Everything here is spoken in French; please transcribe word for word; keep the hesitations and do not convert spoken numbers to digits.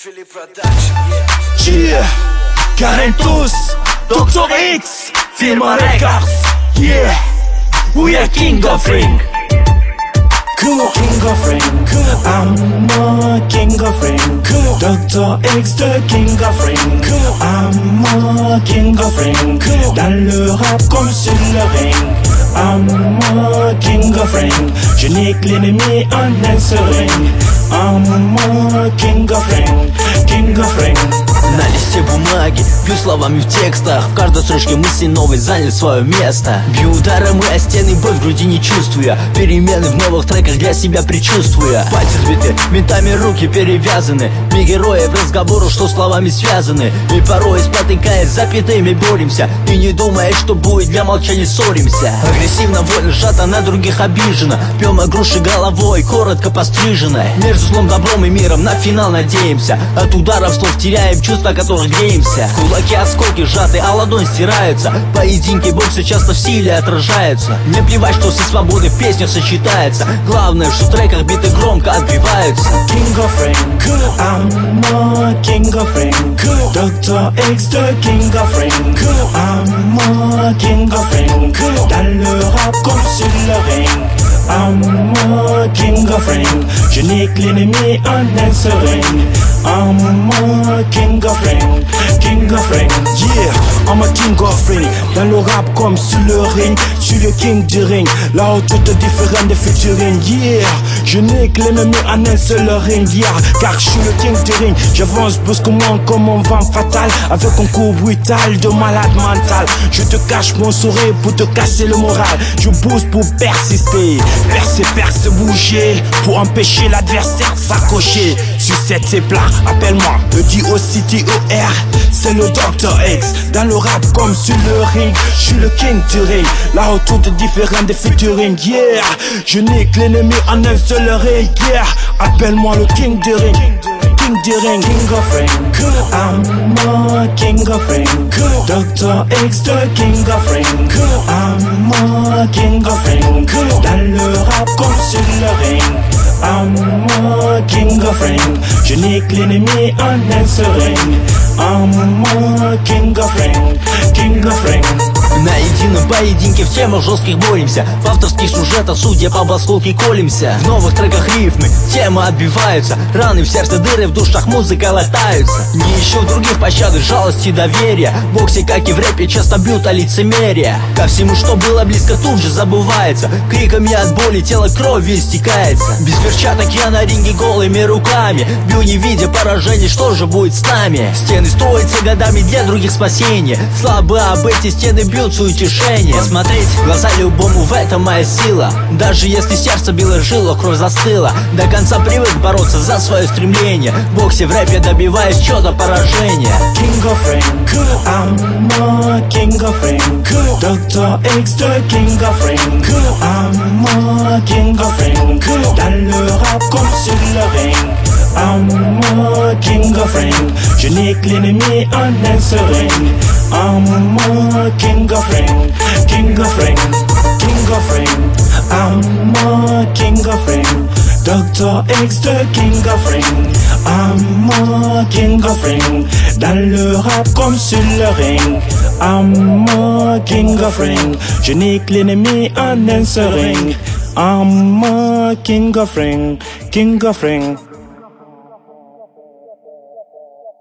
Philip Production, yeah. Yeah, Carentos, doctor X, Firma Records, yeah. We are king of ring. Come on, king of ring. I'm a king of ring. doctor X, the king of ring. I'm a king of ring. Dans le rap comme sur le ring. I'm a king of ring. Je nique l'ennemi en un seul ring. I'm a king of ring. King of ring. На листе бумаги, бью словами в текстах. В каждой строчке мысли новой заняли свое место. Бью ударом и о стены, боль в груди не чувствуя. Перемены в новых треках для себя предчувствуя. Пальцы сбиты, ментами руки перевязаны. Мы герои в разговору, что словами связаны. И порой спотыкаясь запятыми боремся. И не думая, что будет, для молчания ссоримся. Агрессивно, воля сжата, на других обижена. Пьем груши головой, коротко постриженной. Между злом, добром и миром на финал надеемся. От ударов слов теряем чувства, от которых греемся. В кулаке осколки сжаты, а ладонь стирается. Поединки бокса часто в силе отражаются. Не плевать, что все свободы в песнях сочетается. Главное, что в треках биты громко отбиваются. King of ring, I'm a king of ring. doctor X, the king of ring. I'm a king of ring. Dans le rap comme sur le ring. I'm a king of ring. Je nique l'ennemi en un seul ring. I'm a king of ring. King of ring. Yeah, I'm a king of ring. Dans le rap comme sur le ring. Je suis le king du ring. Là où tout est différent des featuring. Yeah, je nique l'ennemi en un seul ring. Yeah, car je suis le king du ring. J'avance brusquement comme un vent fatal. Avec un coup brutal de malade mental. Je te cache mon sourire pour te casser le moral. Je booste pour persister. Percer, percer, bouger. Pour empêcher l'adversaire de s'accrocher. Sur cette c'est plat, appelle-moi le D O C T O R. C'est le docteur X. Dans le rap comme sur le ring. Je suis le king du ring. Là où tout est différent des featuring. Yeah, je nique l'ennemi en un seul ring. Yeah, appelle-moi le king du ring. King du ring, king of ring. I'm a king of ring. doctor X, the king of ring. I'm a king of ring. Dans le rap comme sur le ring. I'm a king of ring. Je nique l'ennemi en un seul ring. I'm a king of ring. King of ring. На едином поединке в темах жестких боремся. В авторских сюжетах, судя по баскулке, колемся. В новых треках рифмы, темы отбиваются. Раны в сердце, дыры в душах, музыка латаются. Не ищу в других пощады, жалости, доверия. В боксе, как и в рэпе, часто бьют о лицемерие. Ко всему, что было близко, тут же забывается. Криками от боли тело кровью истекается. Без перчаток я на ринге голыми руками. Бью не видя поражений, что же будет с нами? Стены строятся годами для других спасения. Слабы об эти стены бьют утешение. Смотреть в глаза любому, в этом моя сила. Даже если сердце било жило, кровь застыла. До конца привык бороться за свое стремление. В боксе, в рэпе добиваясь чего-то поражения. King of ring, I'm a king of ring. doctor X, the king of ring. I'm a king of ring. Dans le rap comme sur le ring. I'm a king of ring. Je nique l'ennemi en un seul ring. I'm a king of ring. King of ring. King of ring. I'm a king of ring. doctor X, the king of ring. I'm a king of ring. Dans le rap comme sur le ring. I'm a king of ring. Je nique l'ennemi en un seul ring. I'm a king of ring. King of ring.